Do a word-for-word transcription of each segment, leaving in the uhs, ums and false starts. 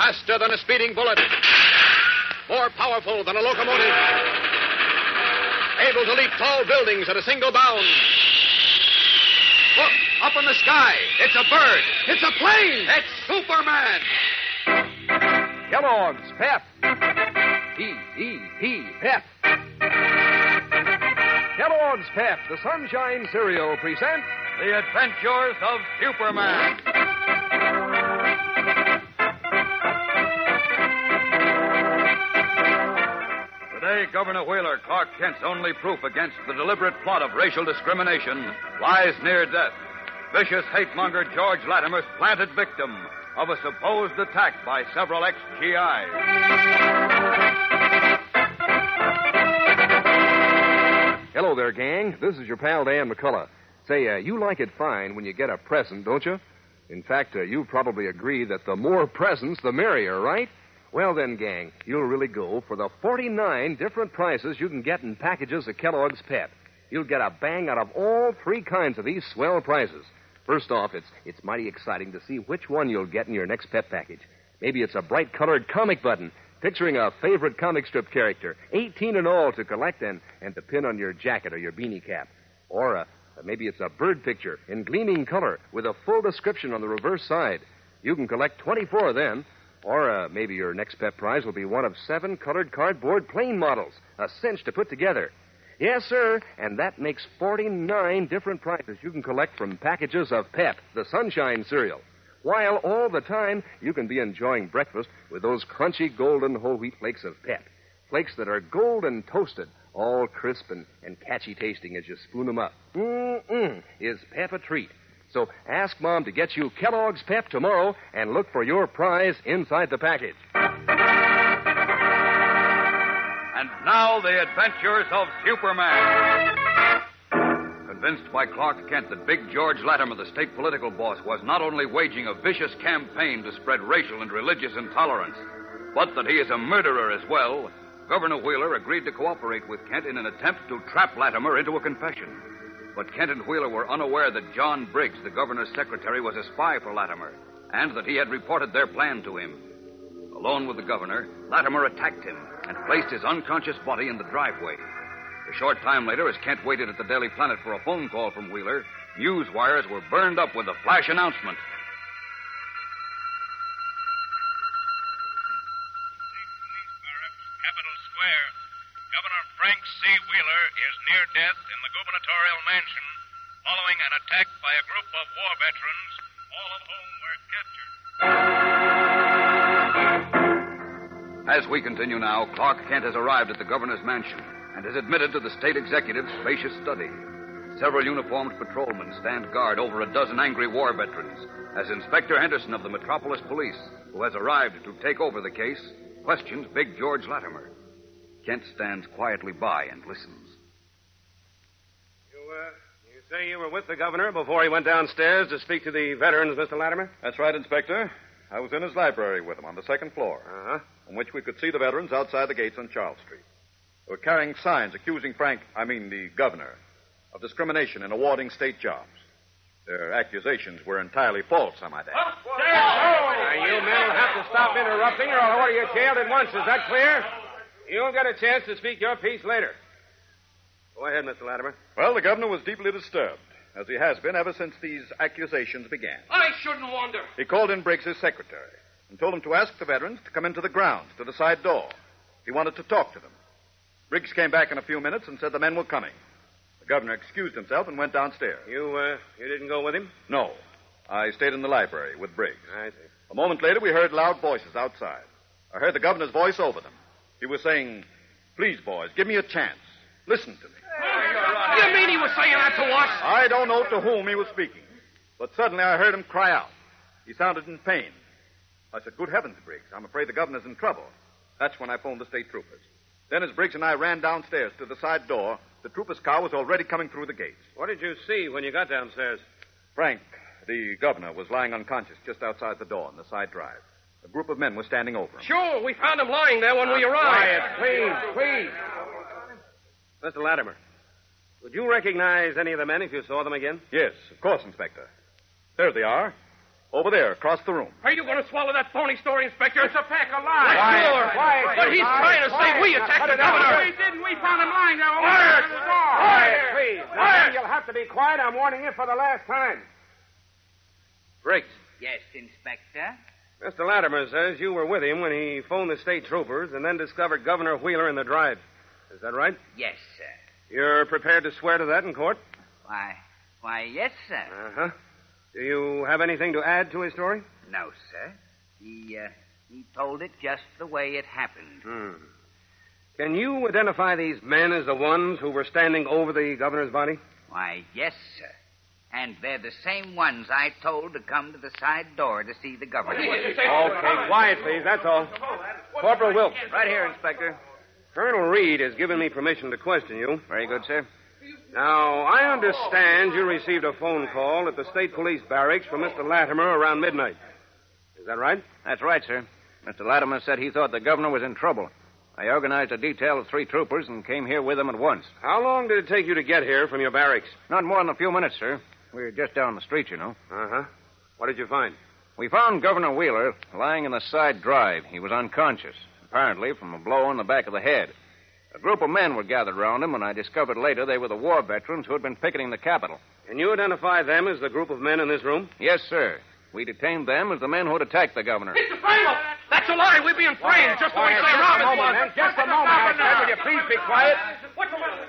Faster than a speeding bullet. More powerful than a locomotive. Able to leap tall buildings at a single bound. Look, up in the sky. It's a bird. It's a plane. It's Superman. Kellogg's Pep. P E P, Pep. Kellogg's Pep, the Sunshine Cereal, presents The Adventures of Superman. Today, Governor Wheeler, Clark Kent's only proof against the deliberate plot of racial discrimination, lies near death. Vicious hate-monger George Latimer's planted victim of a supposed attack by several ex-G Is. Hello there, gang. This is your pal, Dan McCullough. Say, uh, you like it fine when you get a present, don't you? In fact, uh, you probably agree that the more presents, the merrier, right? Well, then, gang, you'll really go for the forty-nine different prizes you can get in packages of Kellogg's Pep. You'll get a bang out of all three kinds of these swell prizes. First off, it's it's mighty exciting to see which one you'll get in your next Pep package. Maybe it's a bright-colored comic button picturing a favorite comic strip character, eighteen in all to collect and, and to pin on your jacket or your beanie cap. Or uh, maybe it's a bird picture in gleaming color with a full description on the reverse side. You can collect twenty-four then. Or uh, maybe your next Pep prize will be one of seven colored cardboard plane models, a cinch to put together. Yes, sir, and that makes forty-nine different prizes you can collect from packages of Pep, the Sunshine Cereal. While all the time you can be enjoying breakfast with those crunchy golden whole wheat flakes of Pep. Flakes that are golden toasted, all crisp and, and catchy tasting as you spoon them up. Mm-mm, is Pep a treat. So ask Mom to get you Kellogg's Pep tomorrow and look for your prize inside the package. And now, the adventures of Superman. Convinced by Clark Kent that Big George Latimer, the state political boss, was not only waging a vicious campaign to spread racial and religious intolerance, but that he is a murderer as well, Governor Wheeler agreed to cooperate with Kent in an attempt to trap Latimer into a confession. But Kent and Wheeler were unaware that John Briggs, the governor's secretary, was a spy for Latimer, and that he had reported their plan to him. Alone with the governor, Latimer attacked him and placed his unconscious body in the driveway. A short time later, as Kent waited at the Daily Planet for a phone call from Wheeler, news wires were burned up with the flash announcement. Capitol Square. Governor Frank C. Wheeler is near death in the gubernatorial mansion following an attack by a group of war veterans, all of whom were captured. As we continue now, Clark Kent has arrived at the governor's mansion and is admitted to the state executive's spacious study. Several uniformed patrolmen stand guard over a dozen angry war veterans as Inspector Henderson of the Metropolis Police, who has arrived to take over the case, questions Big George Latimer. Kent stands quietly by and listens. You, uh, you say you were with the governor before he went downstairs to speak to the veterans, Mister Latimer? That's right, Inspector. I was in his library with him on the second floor, Uh-huh. on which we could see the veterans outside the gates on Charles Street. They were carrying signs accusing Frank, I mean the governor, of discrimination in awarding state jobs. Their accusations were entirely false, I might add. Now, you men will have to stop interrupting or I'll order you jailed at once. Is that clear? You'll get a chance to speak your piece later. Go ahead, Mister Latimer. Well, the governor was deeply disturbed, as he has been ever since these accusations began. I shouldn't wonder. He called in Briggs, his secretary, and told him to ask the veterans to come into the grounds to the side door. He wanted to talk to them. Briggs came back in a few minutes and said the men were coming. The governor excused himself and went downstairs. You, uh, you didn't go with him? No. I stayed in the library with Briggs. I see. A moment later, we heard loud voices outside. I heard the governor's voice over them. He was saying, "Please, boys, give me a chance. Listen to me." You mean he was saying that to us? I don't know to whom he was speaking, but suddenly I heard him cry out. He sounded in pain. I said, "Good heavens, Briggs, I'm afraid the governor's in trouble." That's when I phoned the state troopers. Then as Briggs and I ran downstairs to the side door, the trooper's car was already coming through the gates. What did you see when you got downstairs? Frank, the governor, was lying unconscious just outside the door on the side drive. A group of men were standing over him. Sure, we found him lying there when we arrived. Quiet, please, please. Mister Latimer, would you recognize any of the men if you saw them again? Yes, of course, Inspector. There they are. Over there, across the room. Are you going to swallow that phony story, Inspector? It's a pack of lies. Quiet, Sure. quiet, But he's quiet, trying to say quiet. we attacked the Cut it out. governor. We didn't. We found him lying there. Quiet! the door. Quiet, please. Now, then, you'll have to be quiet. I'm warning you for the last time. Briggs. Yes, Inspector. Mister Latimer says you were with him when he phoned the state troopers and then discovered Governor Wheeler in the drive. Is that right? Yes, sir. You're prepared to swear to that in court? Why, why, yes, sir. Uh-huh. Do you have anything to add to his story? No, sir. He, uh, he told it just the way it happened. Hmm. Can you identify these men as the ones who were standing over the governor's body? Why, yes, sir. And they're the same ones I told to come to the side door to see the governor. Okay, quiet, please. That's all. Corporal Wilkes. Right here, Inspector. Colonel Reed has given me permission to question you. Very good, sir. Now, I understand you received a phone call at the state police barracks from Mister Latimer around midnight. Is that right? That's right, sir. Mister Latimer said he thought the governor was in trouble. I organized a detail of three troopers and came here with him at once. How long did it take you to get here from your barracks? Not more than a few minutes, sir. We were just down the street, you know. Uh-huh. What did you find? We found Governor Wheeler lying in the side drive. He was unconscious, apparently from a blow on the back of the head. A group of men were gathered around him, and I discovered later they were the war veterans who had been picketing the Capitol. Can you identify them as the group of men in this room? Yes, sir. We detained them as the men who had attacked the governor. Mister Frankel! That's a lie. We're being framed, just the way Sam Robbins was. Just a moment, I said. Will you please be quiet? What's the matter?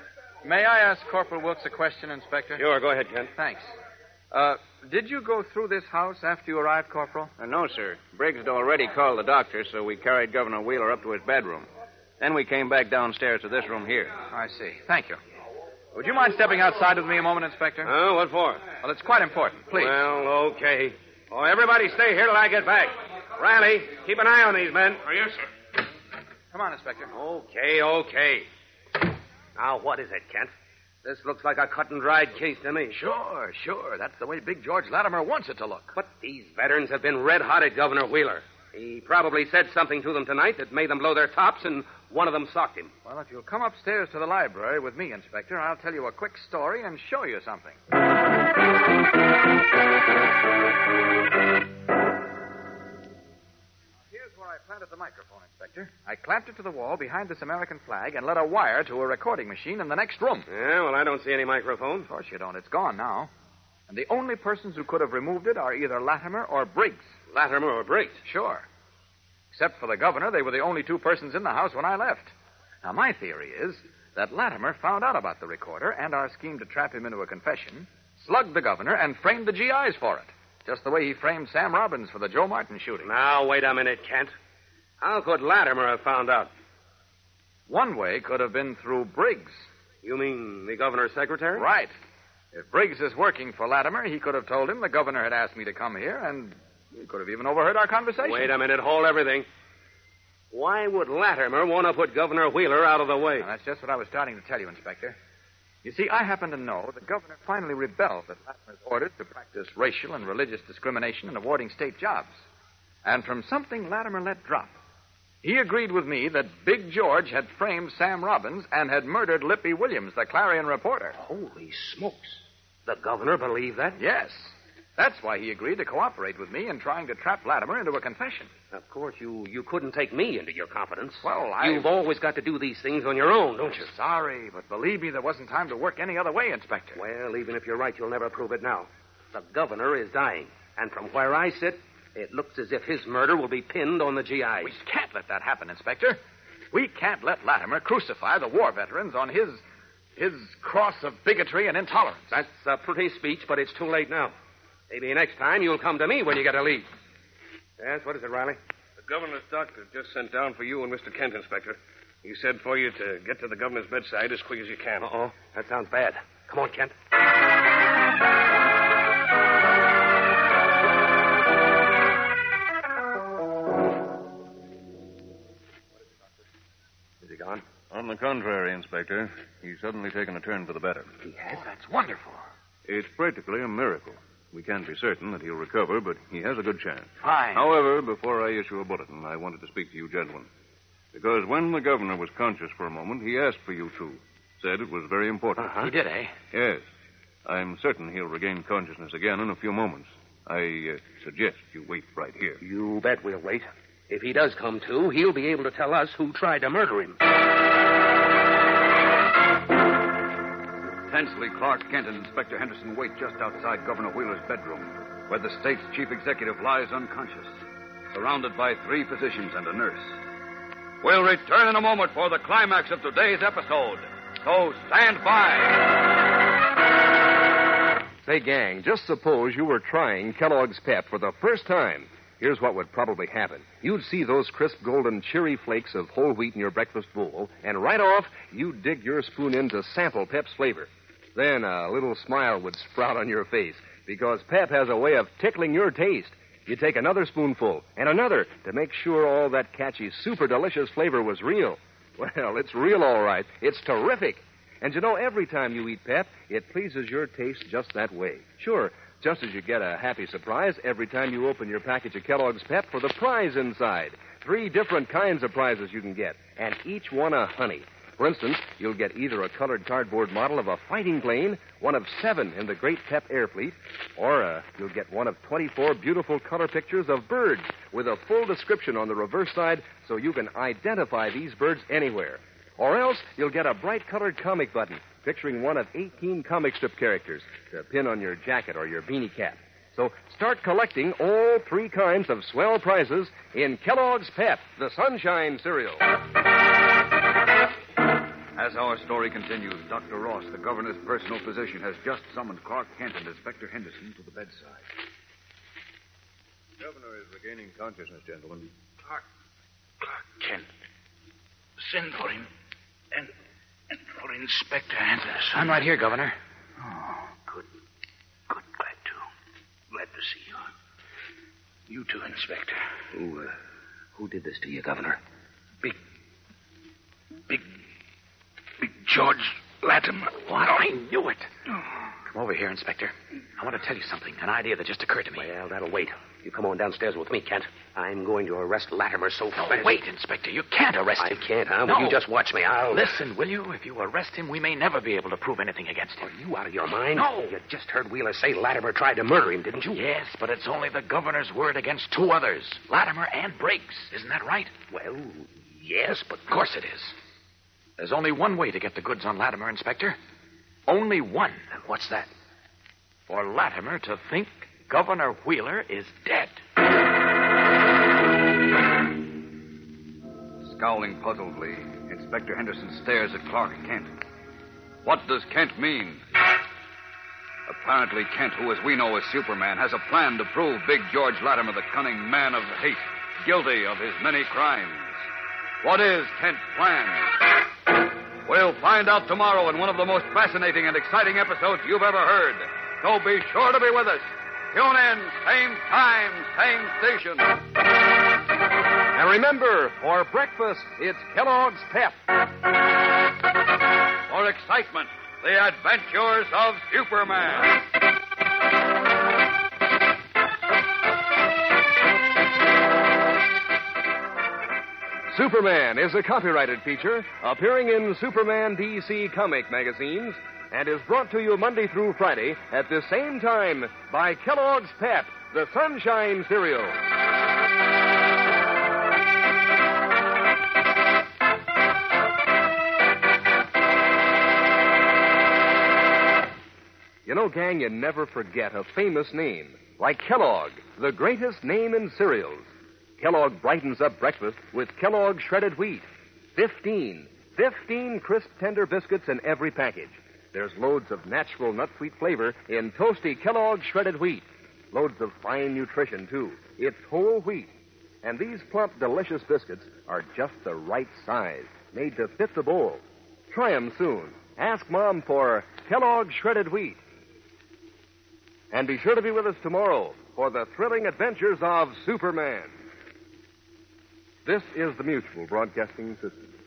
May I ask Corporal Wilkes a question, Inspector? Sure, go ahead, Kent. Thanks. Uh, did you go through this house after you arrived, Corporal? Uh, no, sir. Briggs had already called the doctor, so we carried Governor Wheeler up to his bedroom. Then we came back downstairs to this room here. I see. Thank you. Would you mind stepping outside with me a moment, Inspector? Oh, what for? Well, it's quite important. Please. Well, okay. Oh, everybody stay here till I get back. Riley, keep an eye on these men. Oh, yes, sir. Come on, Inspector. Okay, okay. Now, what is it, Kent? This looks like a cut-and-dried case to me. Sure, sure. That's the way Big George Latimer wants it to look. But these veterans have been red-hot at Governor Wheeler. He probably said something to them tonight that made them blow their tops, and one of them socked him. Well, if you'll come upstairs to the library with me, Inspector, I'll tell you a quick story and show you something. Here's where I planted the microphone, Inspector. I clamped it to the wall behind this American flag and led a wire to a recording machine in the next room. Yeah, well, I don't see any microphone. Of course you don't. It's gone now. And the only persons who could have removed it are either Latimer or Briggs. Latimer or Briggs? Sure. Except for the governor, they were the only two persons in the house when I left. Now, my theory is that Latimer found out about the recorder and our scheme to trap him into a confession, slugged the governor, and framed the G Is for it. Just the way he framed Sam Robbins for the Joe Martin shooting. Now, wait a minute, Kent. How could Latimer have found out? One way could have been through Briggs. You mean the governor's secretary? Right. If Briggs is working for Latimer, he could have told him the governor had asked me to come here, and he could have even overheard our conversation. Wait a minute. Hold everything. Why would Latimer want to put Governor Wheeler out of the way? Now, that's just what I was starting to tell you, Inspector. You see, I happen to know the governor finally rebelled at Latimer's orders to practice racial and religious discrimination in awarding state jobs. And from something Latimer let drop, he agreed with me that Big George had framed Sam Robbins and had murdered Lippy Williams, the Clarion reporter. Holy smokes. The governor believed that? Yes. That's why he agreed to cooperate with me in trying to trap Latimer into a confession. Of course, you, you couldn't take me into your confidence. Well, I... You've always got to do these things on your own, don't you? Sorry, but believe me, there wasn't time to work any other way, Inspector. Well, even if you're right, you'll never prove it now. The governor is dying, and from where I sit, it looks as if his murder will be pinned on the G Is. We can't let that happen, Inspector. We can't let Latimer crucify the war veterans on his... his cross of bigotry and intolerance. That's a pretty speech, but it's too late now. Maybe next time you'll come to me when you get a lead. Yes, what is it, Riley? The governor's doctor just sent down for you and Mister Kent, Inspector. He said for you to get to the governor's bedside as quick as you can. Uh-oh. That sounds bad. Come on, Kent. Is he gone? On the contrary, Inspector. He's suddenly taken a turn for the better. He has? Oh, that's wonderful. It's practically a miracle. We can't be certain that he'll recover, but he has a good chance. Fine. However, before I issue a bulletin, I wanted to speak to you gentlemen. Because when the governor was conscious for a moment, he asked for you two. Said it was very important. Uh-huh. He did, eh? Yes. I'm certain he'll regain consciousness again in a few moments. I uh, suggest you wait right here. You bet we'll wait. If he does come to, he'll be able to tell us who tried to murder him. Tensely, Clark Kent and Inspector Henderson wait just outside Governor Wheeler's bedroom, where the state's chief executive lies unconscious, surrounded by three physicians and a nurse. We'll return in a moment for the climax of today's episode. So stand by. Say, gang, just suppose you were trying Kellogg's Pep for the first time. Here's what would probably happen. You'd see those crisp, golden, cheery flakes of whole wheat in your breakfast bowl, and right off, you'd dig your spoon in to sample Pep's flavor. Then a little smile would sprout on your face, because Pep has a way of tickling your taste. You take another spoonful, and another, to make sure all that catchy, super delicious flavor was real. Well, it's real all right. It's terrific. And you know, every time you eat Pep, it pleases your taste just that way. Sure, just as you get a happy surprise every time you open your package of Kellogg's Pep for the prize inside. Three different kinds of prizes you can get, and each one a honey. For instance, you'll get either a colored cardboard model of a fighting plane, one of seven in the Great Pep Air Fleet, or uh, you'll get one of twenty-four beautiful color pictures of birds with a full description on the reverse side so you can identify these birds anywhere. Or else you'll get a bright-colored comic button picturing one of eighteen comic strip characters to pin on your jacket or your beanie cap. So start collecting all three kinds of swell prizes in Kellogg's Pep, the Sunshine Cereal. As our story continues, Doctor Ross, the governor's personal physician, has just summoned Clark Kent and Inspector Henderson to the bedside. The governor is regaining consciousness, gentlemen. Clark, Clark Kent. Send for him. And, and for Inspector Henderson. I'm right here, Governor. Oh, good. Good. Glad to. Glad to see you. You too, Inspector. Who, uh, who did this to you, Governor? Big, big, big George Latimer. What? I knew it. Come over here, Inspector. I want to tell you something, an idea that just occurred to me. Well, that'll wait. You come on downstairs with me, Kent. I'm going to arrest Latimer so No, fast. wait, Inspector. You can't arrest him. I can't, huh? No. Will you just watch me? I'll... Listen, will you? If you arrest him, we may never be able to prove anything against him. Are you out of your mind? No. You just heard Wheeler say Latimer tried to murder him, didn't you? Yes, but it's only the governor's word against two others, Latimer and Briggs. Isn't that right? Well, yes, but... Of course it is. There's only one way to get the goods on Latimer, Inspector. Only one. And what's that? For Latimer to think Governor Wheeler is dead. Scowling puzzledly, Inspector Henderson stares at Clark Kent. What does Kent mean? Apparently, Kent, who as we know is Superman, has a plan to prove Big George Latimer, the cunning man of hate, guilty of his many crimes. What is Kent's plan? We'll find out tomorrow in one of the most fascinating and exciting episodes you've ever heard. So be sure to be with us. Tune in, same time, same station. And remember, for breakfast, it's Kellogg's Pep. For excitement, the adventures of Superman. Superman is a copyrighted feature appearing in Superman D C comic magazines and is brought to you Monday through Friday at the same time by Kellogg's Pep, the Sunshine Cereal. You know, gang, you never forget a famous name, like Kellogg, the greatest name in cereals. Kellogg brightens up breakfast with Kellogg shredded wheat. Fifteen, fifteen crisp, tender biscuits in every package. There's loads of natural nut-sweet flavor in toasty Kellogg shredded wheat. Loads of fine nutrition, too. It's whole wheat. And these plump, delicious biscuits are just the right size, made to fit the bowl. Try 'em soon. Ask Mom for Kellogg shredded wheat. And be sure to be with us tomorrow for the thrilling adventures of Superman. This is the Mutual Broadcasting System.